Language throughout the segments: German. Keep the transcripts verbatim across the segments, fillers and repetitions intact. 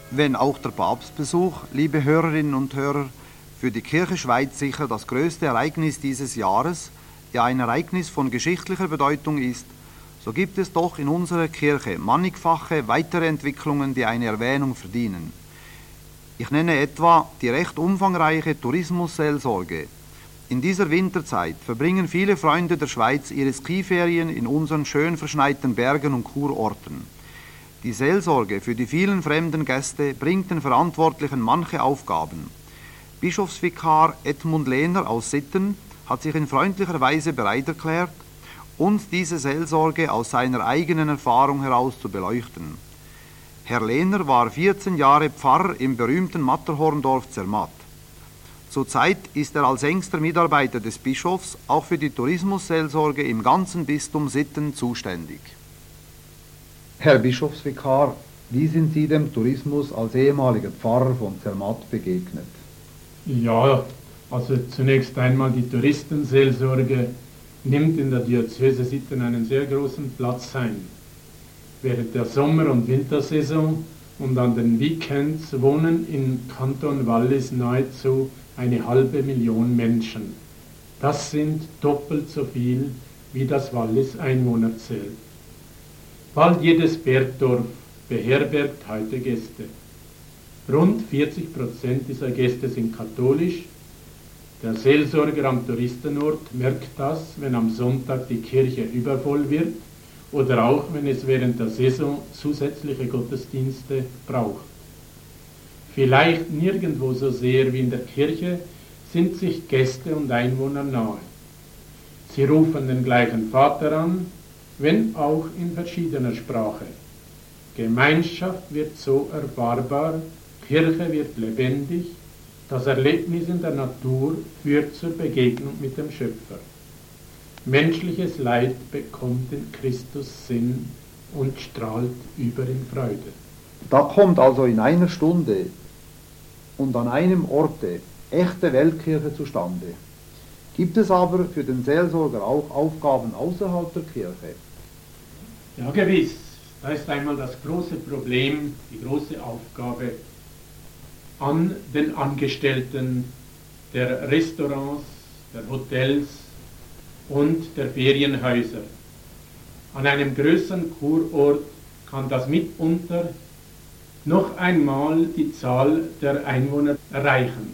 Wenn auch der Papstbesuch, liebe Hörerinnen und Hörer, für die Kirche Schweiz sicher das größte Ereignis dieses Jahres, ja ein Ereignis von geschichtlicher Bedeutung ist, so gibt es doch in unserer Kirche mannigfache weitere Entwicklungen, die eine Erwähnung verdienen. Ich nenne etwa die recht umfangreiche Tourismusseelsorge. In dieser Winterzeit verbringen viele Freunde der Schweiz ihre Skiferien in unseren schön verschneiten Bergen und Kurorten. Die Seelsorge für die vielen fremden Gäste bringt den Verantwortlichen manche Aufgaben. Bischofsvikar Edmund Lehner aus Sitten hat sich in freundlicher Weise bereit erklärt, uns diese Seelsorge aus seiner eigenen Erfahrung heraus zu beleuchten. Herr Lehner war vierzehn Jahre Pfarrer im berühmten Matterhorndorf Zermatt. Zurzeit ist er als engster Mitarbeiter des Bischofs auch für die Tourismusseelsorge im ganzen Bistum Sitten zuständig. Herr Bischofsvikar, wie sind Sie dem Tourismus als ehemaliger Pfarrer von Zermatt begegnet? Ja, also zunächst einmal die Touristenseelsorge nimmt in der Diözese Sitten einen sehr großen Platz ein. Während der Sommer- und Wintersaison und an den Weekends wohnen im Kanton Wallis nahezu eine halbe Million Menschen. Das sind doppelt so viel, wie das Wallis Einwohner zählt. Bald jedes Bergdorf beherbergt heute Gäste. Rund vierzig Prozent dieser Gäste sind katholisch. Der Seelsorger am Touristenort merkt das, wenn am Sonntag die Kirche übervoll wird oder auch wenn es während der Saison zusätzliche Gottesdienste braucht. Vielleicht nirgendwo so sehr wie in der Kirche sind sich Gäste und Einwohner nahe. Sie rufen den gleichen Vater an, wenn auch in verschiedener Sprache. Gemeinschaft wird so erfahrbar, Kirche wird lebendig, das Erlebnis in der Natur führt zur Begegnung mit dem Schöpfer. Menschliches Leid bekommt in Christus Sinn und strahlt über in Freude. Da kommt also in einer Stunde und an einem Orte echte Weltkirche zustande. Gibt es aber für den Seelsorger auch Aufgaben außerhalb der Kirche? Ja, gewiss. Da ist einmal das große Problem, die große Aufgabe an den Angestellten der Restaurants, der Hotels und der Ferienhäuser. An einem größeren Kurort kann das mitunter noch einmal die Zahl der Einwohner erreichen.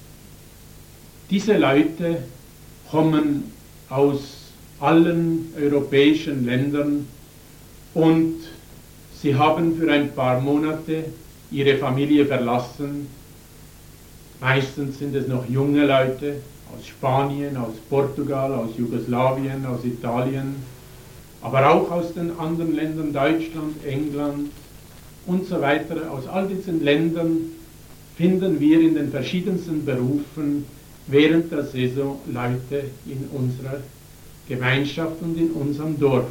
Diese Leute kommen aus allen europäischen Ländern und sie haben für ein paar Monate ihre Familie verlassen. Meistens sind es noch junge Leute aus Spanien, aus Portugal, aus Jugoslawien, aus Italien, aber auch aus den anderen Ländern, Deutschland, England und so weiter. Aus all diesen Ländern finden wir in den verschiedensten Berufen während der Saison Leute in unserer Gemeinschaft und in unserem Dorf.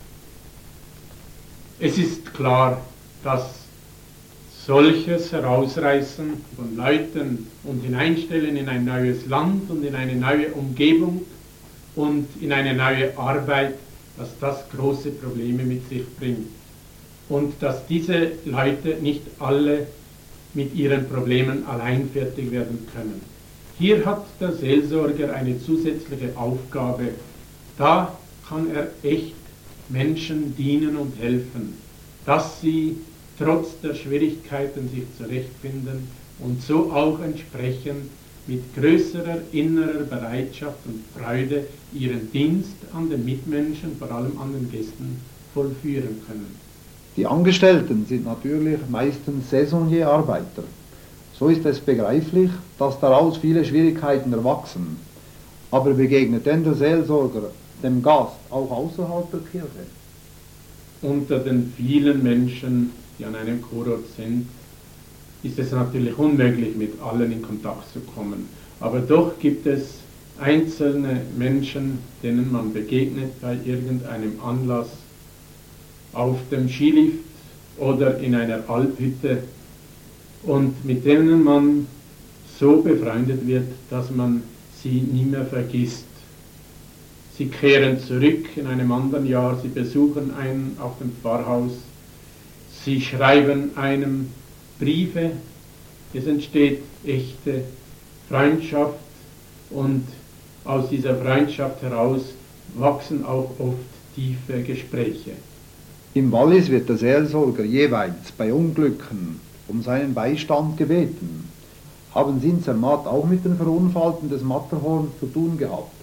Es ist klar, dass solches Herausreißen von Leuten und Hineinstellen in ein neues Land und in eine neue Umgebung und in eine neue Arbeit, dass das große Probleme mit sich bringt. Und dass diese Leute nicht alle mit ihren Problemen allein fertig werden können. Hier hat der Seelsorger eine zusätzliche Aufgabe. Da kann er echt Menschen dienen und helfen, dass sie trotz der Schwierigkeiten sich zurechtfinden und so auch entsprechend mit größerer innerer Bereitschaft und Freude ihren Dienst an den Mitmenschen, vor allem an den Gästen, vollführen können. Die Angestellten sind natürlich meistens Saisonierarbeiter. So ist es begreiflich, dass daraus viele Schwierigkeiten erwachsen. Aber begegnet denn der Seelsorger dem Gast auch außerhalb der Kirche? Unter den vielen Menschen, die an einem Kurort sind, ist es natürlich unmöglich, mit allen in Kontakt zu kommen. Aber doch gibt es einzelne Menschen, denen man begegnet bei irgendeinem Anlass, auf dem Skilift oder in einer Alphütte und mit denen man so befreundet wird, dass man sie nie mehr vergisst. Sie kehren zurück in einem anderen Jahr, sie besuchen einen auf dem Pfarrhaus, sie schreiben einem Briefe, es entsteht echte Freundschaft und aus dieser Freundschaft heraus wachsen auch oft tiefe Gespräche. Im Wallis wird der Seelsorger jeweils bei Unglücken um seinen Beistand gebeten. Haben Sie in Zermatt auch mit den Verunfallten des Matterhorn zu tun gehabt?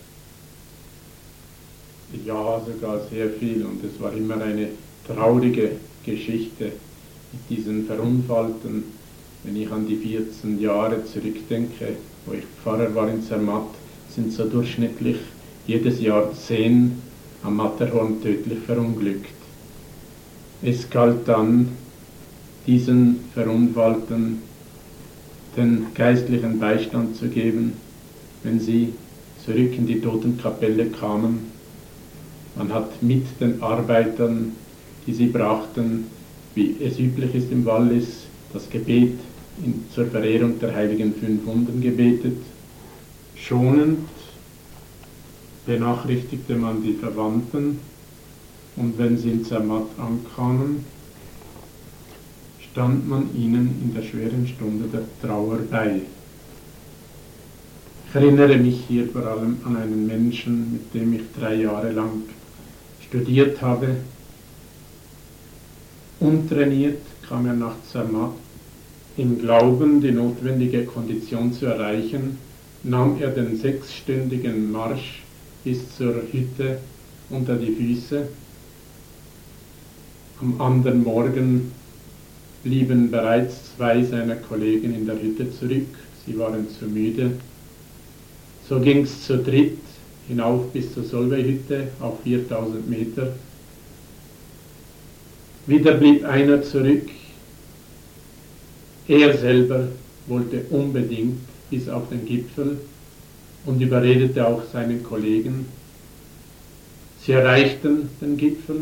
Ja, sogar sehr viel, und es war immer eine traurige Geschichte mit diesen Verunfallten. Wenn ich an die vierzehn Jahre zurückdenke, wo ich Pfarrer war in Zermatt, sind so durchschnittlich jedes Jahr zehn am Matterhorn tödlich verunglückt. Es galt dann, diesen Verunfallten den geistlichen Beistand zu geben, wenn sie zurück in die Totenkapelle kamen. Man hat mit den Arbeitern, die sie brachten, wie es üblich ist im Wallis, das Gebet in, zur Verehrung der heiligen fünf Wunden gebetet. Schonend benachrichtigte man die Verwandten, und wenn sie in Zermatt ankamen, stand man ihnen in der schweren Stunde der Trauer bei. Ich erinnere mich hier vor allem an einen Menschen, mit dem ich drei Jahre lang studiert habe. Untrainiert kam er nach Zermatt. Im Glauben, die notwendige Kondition zu erreichen, nahm er den sechsstündigen Marsch bis zur Hütte unter die Füße. Am anderen Morgen blieben bereits zwei seiner Kollegen in der Hütte zurück. Sie waren zu müde. So ging es zu dritt hinauf bis zur Solveig-Hütte auf viertausend Meter. Wieder blieb einer zurück. Er selber wollte unbedingt bis auf den Gipfel und überredete auch seinen Kollegen. Sie erreichten den Gipfel,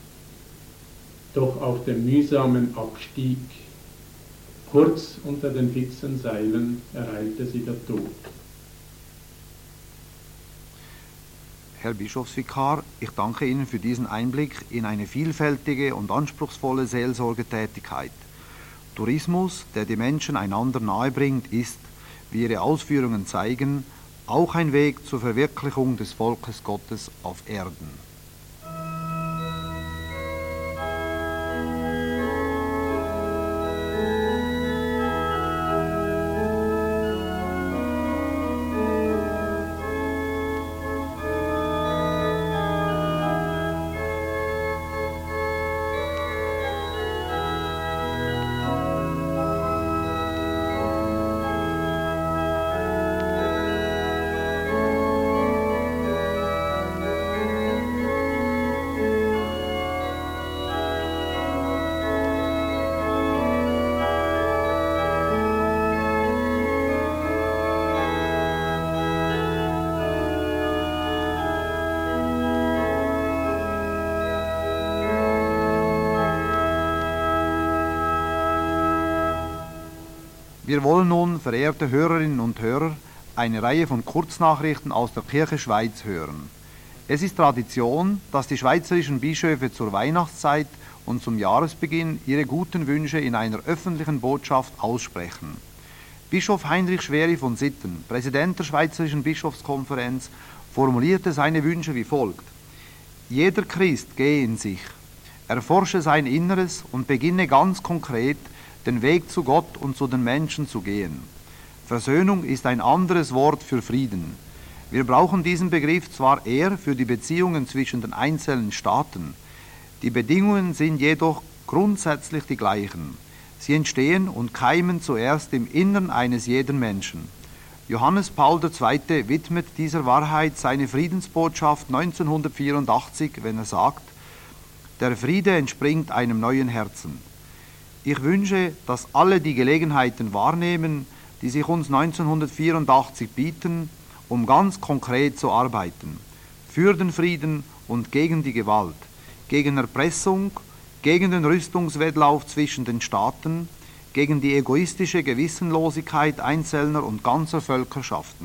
doch auf dem mühsamen Abstieg, kurz unter den fixen Seilen, ereilte sie der Tod. Herr Bischofsvikar, ich danke Ihnen für diesen Einblick in eine vielfältige und anspruchsvolle Seelsorgetätigkeit. Tourismus, der die Menschen einander nahebringt, ist, wie Ihre Ausführungen zeigen, auch ein Weg zur Verwirklichung des Volkes Gottes auf Erden. Wir wollen nun, verehrte Hörerinnen und Hörer, eine Reihe von Kurznachrichten aus der Kirche Schweiz hören. Es ist Tradition, dass die schweizerischen Bischöfe zur Weihnachtszeit und zum Jahresbeginn ihre guten Wünsche in einer öffentlichen Botschaft aussprechen. Bischof Heinrich Schweri von Sitten, Präsident der Schweizerischen Bischofskonferenz, formulierte seine Wünsche wie folgt: Jeder Christ gehe in sich, erforsche sein Inneres und beginne ganz konkret den Weg zu Gott und zu den Menschen zu gehen. Versöhnung ist ein anderes Wort für Frieden. Wir brauchen diesen Begriff zwar eher für die Beziehungen zwischen den einzelnen Staaten, die Bedingungen sind jedoch grundsätzlich die gleichen. Sie entstehen und keimen zuerst im Innern eines jeden Menschen. Johannes Paul der Zweite widmet dieser Wahrheit seine Friedensbotschaft neunzehnhundertvierundachtzig, wenn er sagt: Der Friede entspringt einem neuen Herzen. Ich wünsche, dass alle die Gelegenheiten wahrnehmen, die sich uns neunzehnhundertvierundachtzig bieten, um ganz konkret zu arbeiten. Für den Frieden und gegen die Gewalt, gegen Erpressung, gegen den Rüstungswettlauf zwischen den Staaten, gegen die egoistische Gewissenlosigkeit einzelner und ganzer Völkerschaften.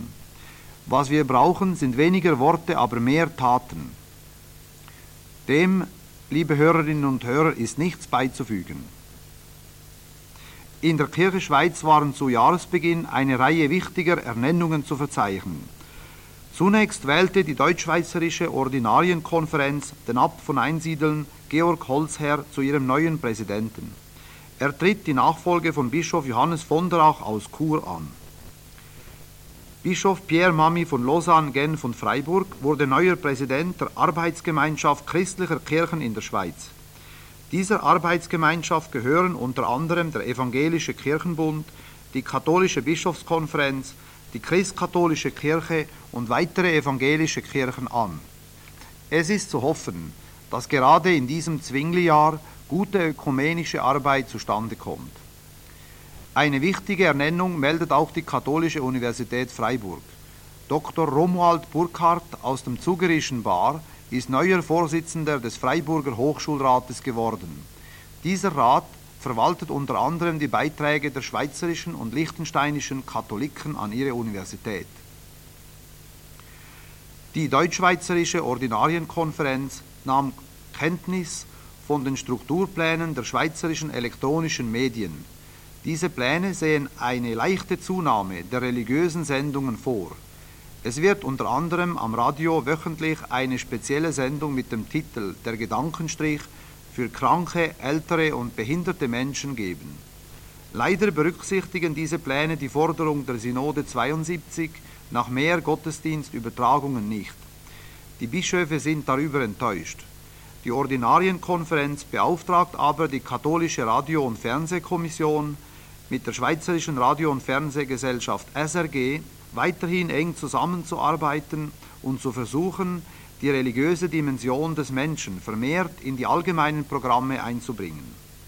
Was wir brauchen, sind weniger Worte, aber mehr Taten. Dem, liebe Hörerinnen und Hörer, ist nichts beizufügen. In der Kirche Schweiz waren zu Jahresbeginn eine Reihe wichtiger Ernennungen zu verzeichnen. Zunächst wählte die Deutschschweizerische Ordinarienkonferenz den Abt von Einsiedeln, Georg Holzherr, zu ihrem neuen Präsidenten. Er tritt die Nachfolge von Bischof Johannes von der Ach aus Chur an. Bischof Pierre Mamy von Lausanne, Genf und Freiburg wurde neuer Präsident der Arbeitsgemeinschaft christlicher Kirchen in der Schweiz. Dieser Arbeitsgemeinschaft gehören unter anderem der Evangelische Kirchenbund, die Katholische Bischofskonferenz, die Christkatholische Kirche und weitere evangelische Kirchen an. Es ist zu hoffen, dass gerade in diesem Zwingli-Jahr gute ökumenische Arbeit zustande kommt. Eine wichtige Ernennung meldet auch die Katholische Universität Freiburg. Doktor Romuald Burkhardt aus dem Zugerischen Bar ist neuer Vorsitzender des Freiburger Hochschulrates geworden. Dieser Rat verwaltet unter anderem die Beiträge der schweizerischen und liechtensteinischen Katholiken an ihre Universität. Die Deutschschweizerische Ordinarienkonferenz nahm Kenntnis von den Strukturplänen der schweizerischen elektronischen Medien. Diese Pläne sehen eine leichte Zunahme der religiösen Sendungen vor. Es wird unter anderem am Radio wöchentlich eine spezielle Sendung mit dem Titel Der Gedankenstrich für kranke, ältere und behinderte Menschen geben. Leider berücksichtigen diese Pläne die Forderung der Synode zweiundsiebzig nach mehr Gottesdienstübertragungen nicht. Die Bischöfe sind darüber enttäuscht. Die Ordinarienkonferenz beauftragt aber die Katholische Radio- und Fernsehkommission mit der Schweizerischen Radio- und Fernsehgesellschaft S R G weiterhin eng zusammenzuarbeiten und zu versuchen, die religiöse Dimension des Menschen vermehrt in die allgemeinen Programme einzubringen.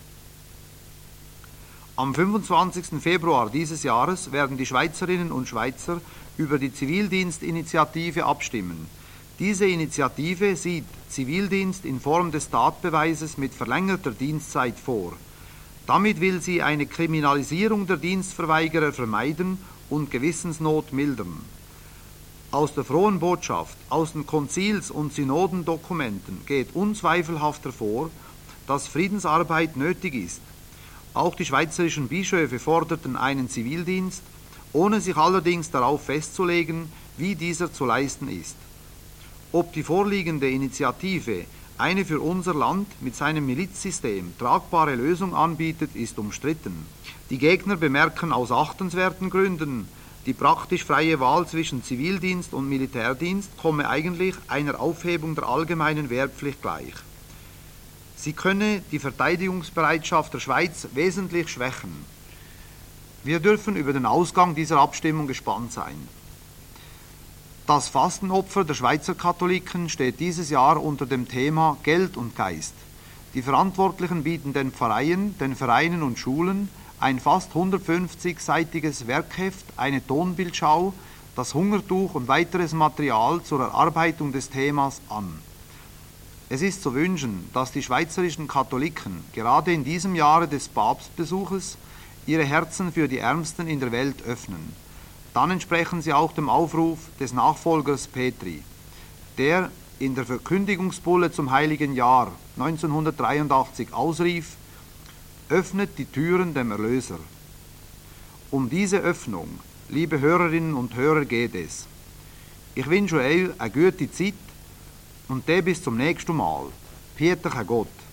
Am fünfundzwanzigsten Februar dieses Jahres werden die Schweizerinnen und Schweizer über die Zivildienstinitiative abstimmen. Diese Initiative sieht Zivildienst in Form des Tatbeweises mit verlängerter Dienstzeit vor. Damit will sie eine Kriminalisierung der Dienstverweigerer vermeiden und Gewissensnot mildern. Aus der frohen Botschaft, aus den Konzils- und Synodendokumenten geht unzweifelhaft hervor, dass Friedensarbeit nötig ist. Auch die schweizerischen Bischöfe forderten einen Zivildienst, ohne sich allerdings darauf festzulegen, wie dieser zu leisten ist. Ob die vorliegende Initiative eine für unser Land mit seinem Milizsystem tragbare Lösung anbietet, ist umstritten. Die Gegner bemerken aus achtenswerten Gründen, die praktisch freie Wahl zwischen Zivildienst und Militärdienst komme eigentlich einer Aufhebung der allgemeinen Wehrpflicht gleich. Sie könne die Verteidigungsbereitschaft der Schweiz wesentlich schwächen. Wir dürfen über den Ausgang dieser Abstimmung gespannt sein. Das Fastenopfer der Schweizer Katholiken steht dieses Jahr unter dem Thema Geld und Geist. Die Verantwortlichen bieten den Pfarreien, den Vereinen und Schulen ein fast hundertfünfzig-seitiges Werkheft, eine Tonbildschau, das Hungertuch und weiteres Material zur Erarbeitung des Themas an. Es ist zu wünschen, dass die schweizerischen Katholiken gerade in diesem Jahre des Papstbesuches ihre Herzen für die Ärmsten in der Welt öffnen. Dann entsprechen sie auch dem Aufruf des Nachfolgers Petri, der in der Verkündigungsbulle zum Heiligen Jahr neunzehnhundertdreiundachtzig ausrief: Öffnet die Türen dem Erlöser. Um diese Öffnung, liebe Hörerinnen und Hörer, geht es. Ich wünsche euch eine gute Zeit und dann bis zum nächsten Mal. Pieter Gott.